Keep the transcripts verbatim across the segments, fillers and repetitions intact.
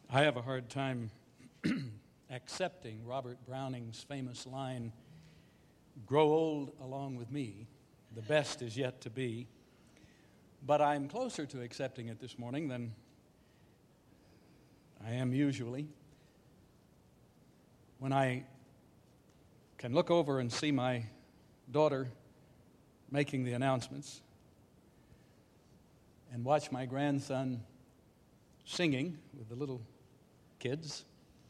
I have a hard time accepting Robert Browning's famous line, "Grow old along with me, the best is yet to be." But I'm closer to accepting it this morning than I am usually. When I can look over and see my daughter making the announcements and watch my grandson singing with the little kids,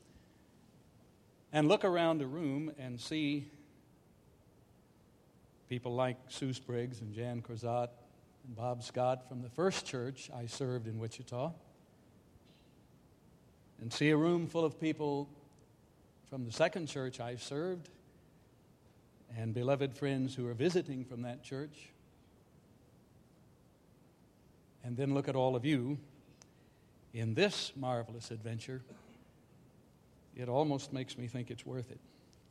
and look around the room and see people like Sue Spriggs and Jan Corzat and Bob Scott from the first church I served in Wichita, and see a room full of people from the second church I served and beloved friends who are visiting from that church, and then look at all of you in this marvelous adventure, it almost makes me think it's worth it.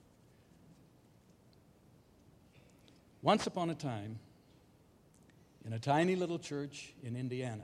Once upon a time, in a tiny little church in Indiana,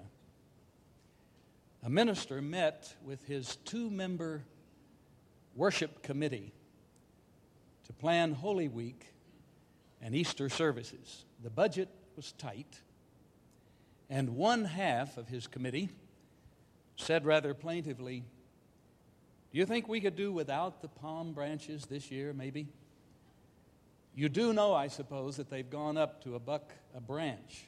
a minister met with his two-member worship committee to plan Holy Week and Easter services. The budget was tight, and one half of his committee said rather plaintively, "Do you think we could do without the palm branches this year, maybe? You do know, I suppose, that they've gone up to a buck a branch."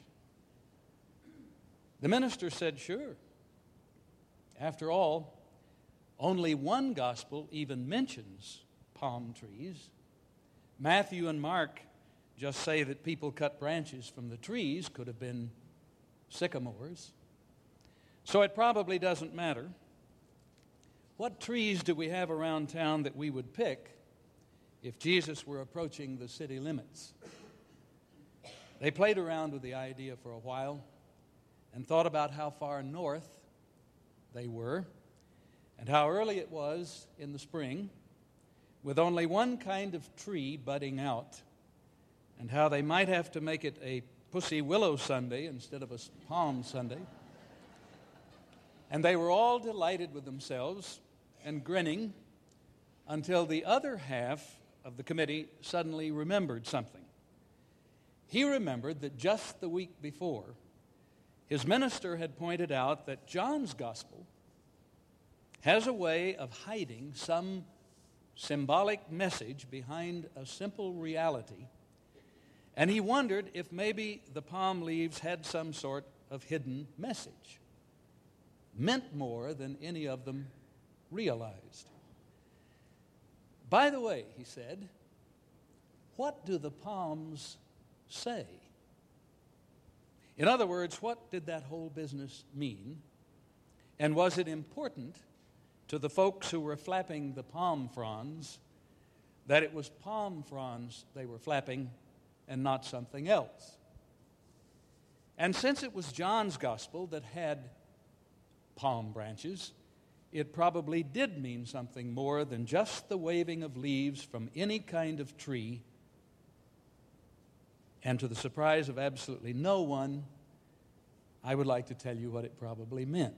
The minister said, "Sure. After all, only one gospel even mentions palm trees. Matthew and Mark just say that people cut branches from the trees, could have been sycamores. So it probably doesn't matter. What trees do we have around town that we would pick if Jesus were approaching the city limits?" They played around with the idea for a while and thought about how far north they were and how early it was in the spring with only one kind of tree budding out, and how they might have to make it a pussy willow Sunday instead of a palm Sunday. And they were all delighted with themselves and grinning until the other half of the committee suddenly remembered something. He remembered that just the week before, his minister had pointed out that John's gospel has a way of hiding some symbolic message behind a simple reality, and he wondered if maybe the palm leaves had some sort of hidden message, meant more than any of them realized. "By the way," he said, "what do the palms say?" In other words, what did that whole business mean? And was it important to the folks who were flapping the palm fronds that it was palm fronds they were flapping and not something else? And since it was John's gospel that had palm branches, it probably did mean something more than just the waving of leaves from any kind of tree. And to the surprise of absolutely no one, I would like to tell you what it probably meant.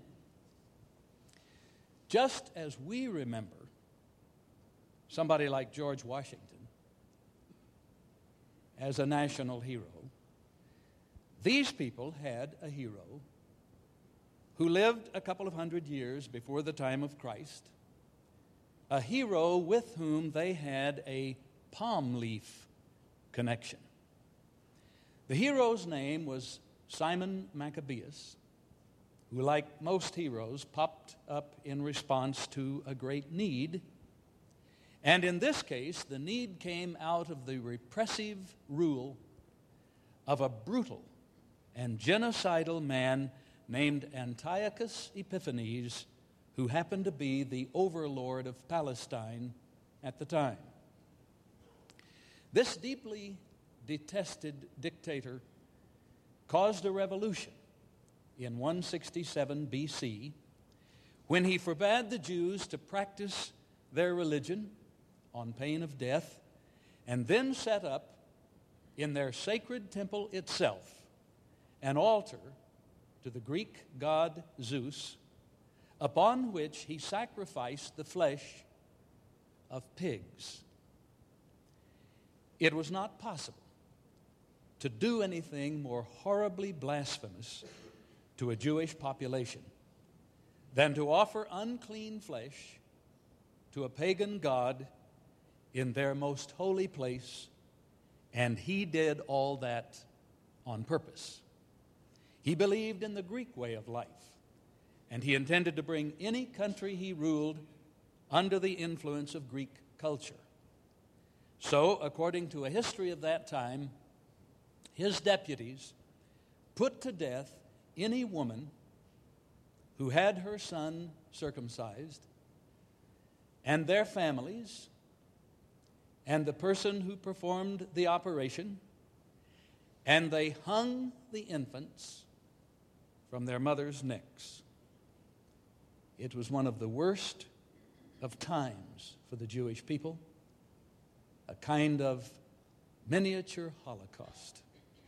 Just as we remember somebody like George Washington as a national hero, these people had a hero who lived a couple of hundred years before the time of Christ, a hero with whom they had a palm leaf connection. The hero's name was Simon Maccabeus, who, like most heroes, popped up in response to a great need. And in this case, the need came out of the repressive rule of a brutal and genocidal man named Antiochus Epiphanes, who happened to be the overlord of Palestine at the time. This deeply detested dictator caused a revolution in one sixty-seven B C when he forbade the Jews to practice their religion on pain of death, and then set up in their sacred temple itself an altar to the Greek god Zeus, upon which he sacrificed the flesh of pigs. It was not possible to do anything more horribly blasphemous to a Jewish population than to offer unclean flesh to a pagan god in their most holy place, and he did all that on purpose. He believed in the Greek way of life, and he intended to bring any country he ruled under the influence of Greek culture. So, according to a history of that time, his deputies put to death any woman who had her son circumcised, and their families, and the person who performed the operation, and they hung the infants from their mothers' necks. It was one of the worst of times for the Jewish people, a kind of miniature Holocaust.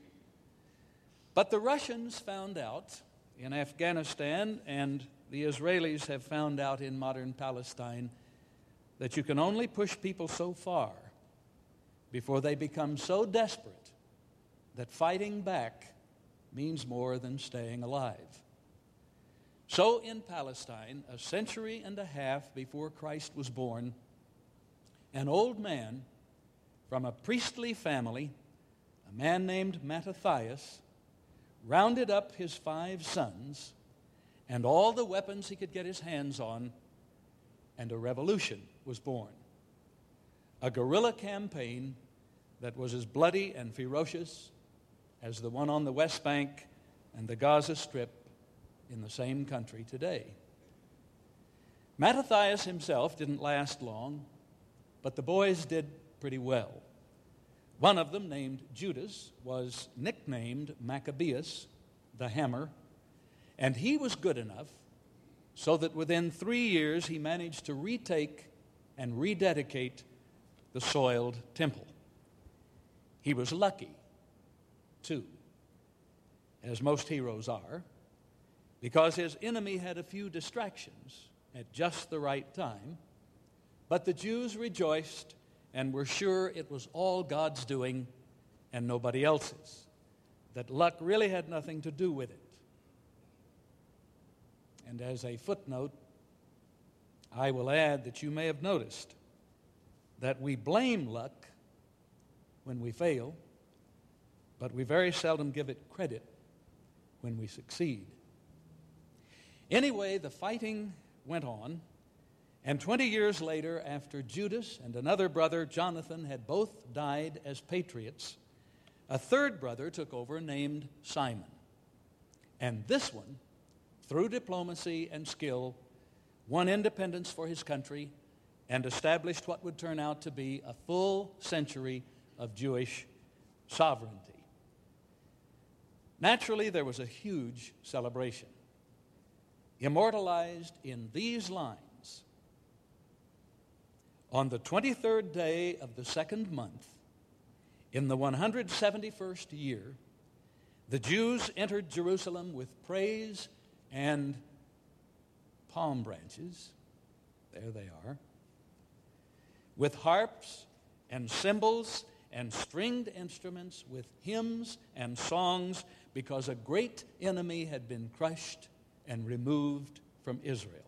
But the Russians found out in Afghanistan, and the Israelis have found out in modern Palestine, that you can only push people so far before they become so desperate that fighting back means more than staying alive. So in Palestine, a century and a half before Christ was born, an old man from a priestly family, a man named Mattathias, rounded up his five sons and all the weapons he could get his hands on, and a revolution was born. A guerrilla campaign that was as bloody and ferocious as the one on the West Bank and the Gaza Strip in the same country today. Mattathias himself didn't last long, but the boys did pretty well. One of them, named Judas, was nicknamed Maccabeus, the Hammer, and he was good enough so that within three years he managed to retake and rededicate the soiled temple. He was lucky, too, as most heroes are, because his enemy had a few distractions at just the right time, but the Jews rejoiced and were sure it was all God's doing and nobody else's, that luck really had nothing to do with it. And as a footnote, I will add that you may have noticed that we blame luck when we fail, but we very seldom give it credit when we succeed. Anyway, the fighting went on, and twenty years later, after Judas and another brother, Jonathan, had both died as patriots, a third brother took over named Simon. And this one, through diplomacy and skill, won independence for his country and established what would turn out to be a full century of Jewish sovereignty. Naturally, there was a huge celebration, immortalized in these lines: on the twenty-third day of the second month, in the one hundred seventy-first year, the Jews entered Jerusalem with praise and palm branches. There they are. With harps and cymbals and stringed instruments, with hymns and songs, because a great enemy had been crushed and removed from Israel.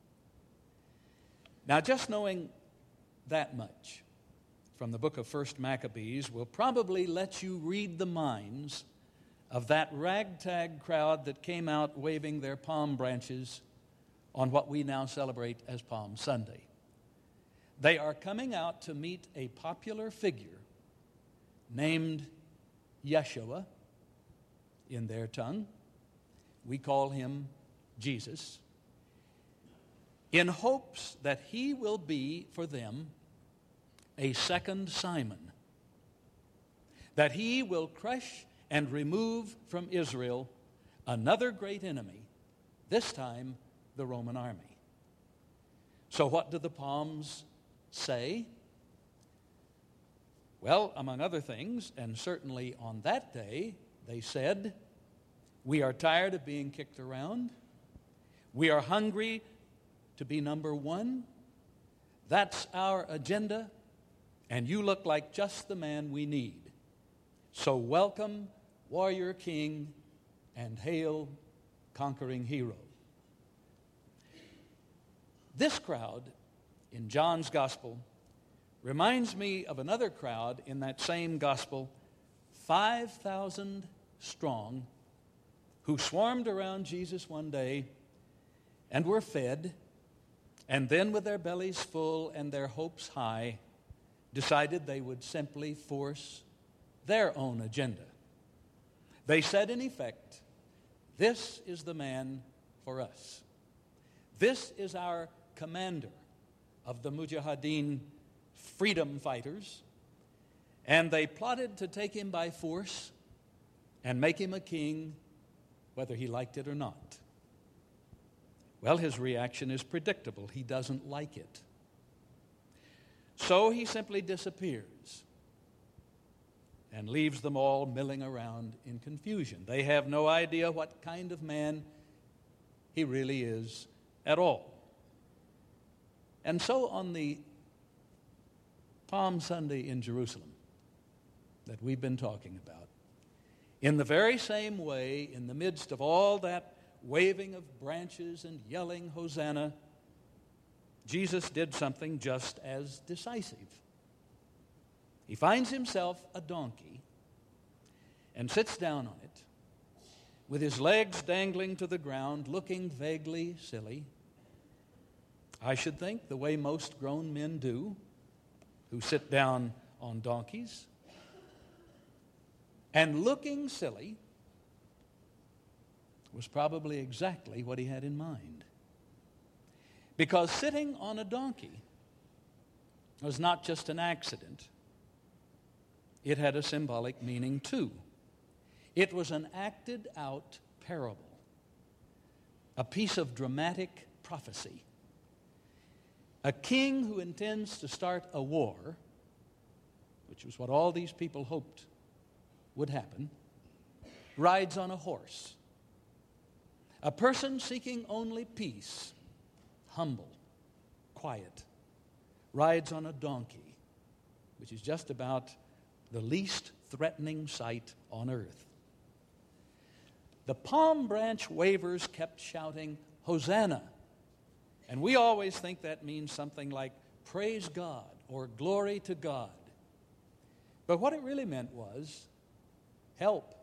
Now, just knowing that much from the book of First Maccabees will probably let you read the minds of that ragtag crowd that came out waving their palm branches on what we now celebrate as Palm Sunday. They are coming out to meet a popular figure named Yeshua in their tongue. We call him Jesus, in hopes that he will be for them a second Simon, that he will crush and remove from Israel another great enemy, this time the Roman army. So what do the palms say? Well, among other things, and certainly on that day, they said, "We are tired of being kicked around. We are hungry to be number one. That's our agenda, and you look like just the man we need. So welcome, warrior king, and hail, conquering hero. This crowd in John's gospel reminds me of another crowd in that same gospel, five thousand strong, who swarmed around Jesus one day and were fed, and then with their bellies full and their hopes high, decided they would simply force their own agenda. They said, in effect, this is the man for us. This is our commander of the Mujahideen freedom fighters, and they plotted to take him by force and make him a king, whether he liked it or not. Well, his reaction is predictable. He doesn't like it. So he simply disappears and leaves them all milling around in confusion. They have no idea what kind of man he really is at all. And so on the Palm Sunday in Jerusalem that we've been talking about, in the very same way, in the midst of all that waving of branches and yelling Hosanna, Jesus did something just as decisive. He finds himself a donkey and sits down on it with his legs dangling to the ground, looking vaguely silly. I should think the way most grown men do who sit down on donkeys. And looking silly was probably exactly what he had in mind. Because sitting on a donkey was not just an accident. It had a symbolic meaning too. It was an acted out parable, a piece of dramatic prophecy. A king who intends to start a war, which was what all these people hoped would happen, rides on a horse. A person seeking only peace, humble, quiet, rides on a donkey, which is just about the least threatening sight on earth. The palm branch wavers kept shouting, Hosanna. And we always think that means something like praise God or glory to God. But what it really meant was help,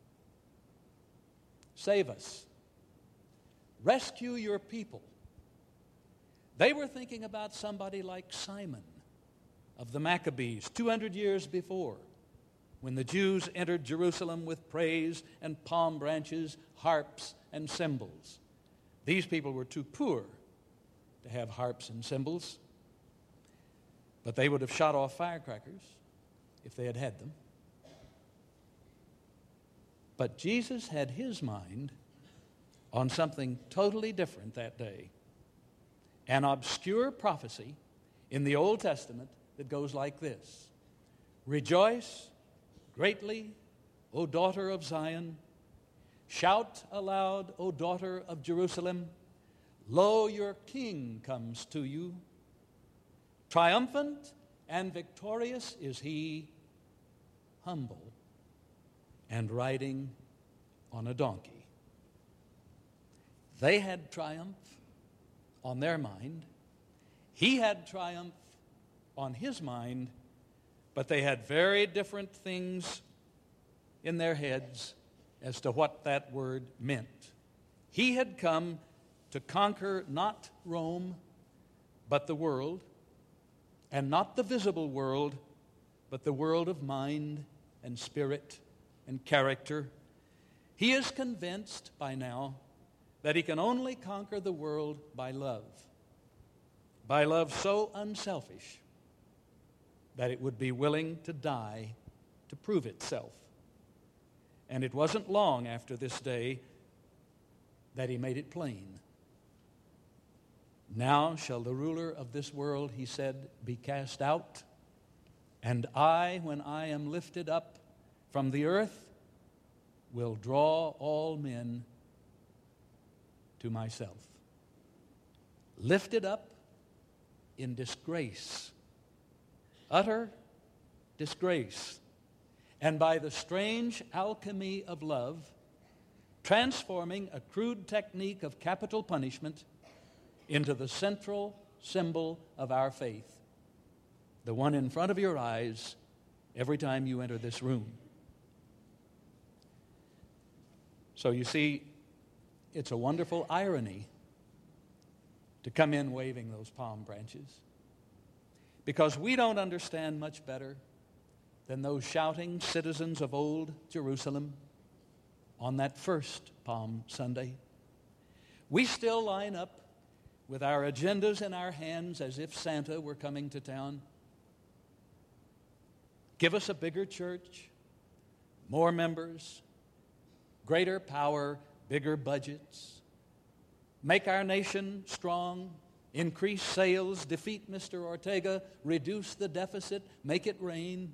save us, rescue your people. They were thinking about somebody like Simon of the Maccabees two hundred years before, when the Jews entered Jerusalem with praise and palm branches, harps and cymbals. These people were too poor to have harps and cymbals, but they would have shot off firecrackers if they had had them. But Jesus had his mind on something totally different that day. An obscure prophecy in the Old Testament that goes like this: Rejoice greatly, O daughter of Zion. Shout aloud, O daughter of Jerusalem. Lo, your king comes to you. Triumphant and victorious is he, humble and riding on a donkey. They had triumph on their mind. He had triumph on his mind, but they had very different things in their heads as to what that word meant. He had come to conquer not Rome, but the world, and not the visible world, but the world of mind and spirit and character. He is convinced by now that he can only conquer the world by love, by love so unselfish that it would be willing to die to prove itself. And it wasn't long after this day that he made it plain. Now shall the ruler of this world, he said, be cast out, and I, when I am lifted up from the earth, will draw all men to myself. lifted up in disgrace, utter disgrace, and by the strange alchemy of love, transforming a crude technique of capital punishment into the central symbol of our faith, the one in front of your eyes every time you enter this room. So you see, it's a wonderful irony to come in waving those palm branches, because we don't understand much better than those shouting citizens of old Jerusalem on that first Palm Sunday. We still line up with our agendas in our hands as if Santa were coming to town. Give us a bigger church, more members, greater power, bigger budgets. Make our nation strong, increase sales, defeat Mister Ortega, reduce the deficit, make it rain.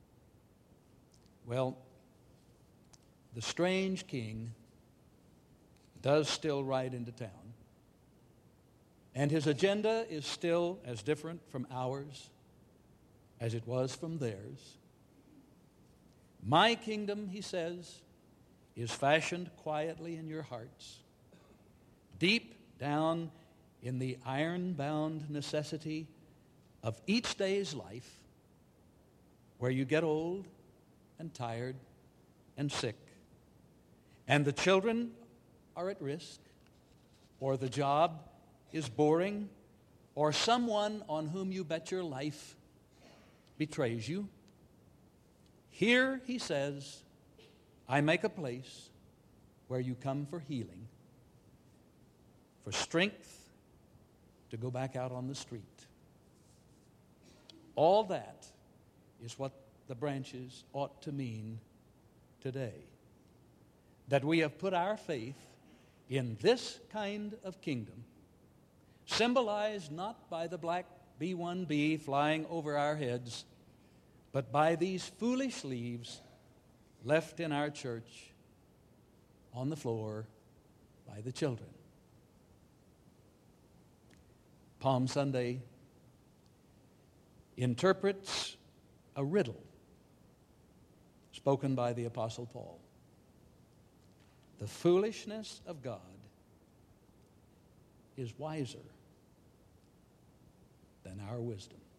Well, the strange king does still ride into town, and his agenda is still as different from ours as it was from theirs. My kingdom, he says, is fashioned quietly in your hearts, deep down in the iron-bound necessity of each day's life, where you get old and tired and sick, and the children are at risk, or the job is boring, or someone on whom you bet your life betrays you. Here, he says, I make a place where you come for healing, for strength to go back out on the street. All that is what the branches ought to mean today. That we have put our faith in this kind of kingdom, symbolized not by the black B one B flying over our heads, but by these foolish leaves left in our church on the floor by the children. Palm Sunday interprets a riddle spoken by the Apostle Paul. The foolishness of God is wiser than our wisdom.